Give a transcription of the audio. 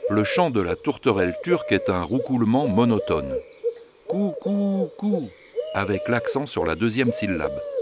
Le chant de la tourterelle turque est un roucoulement monotone. Cou, cou, cou, avec l'accent sur la deuxième syllabe.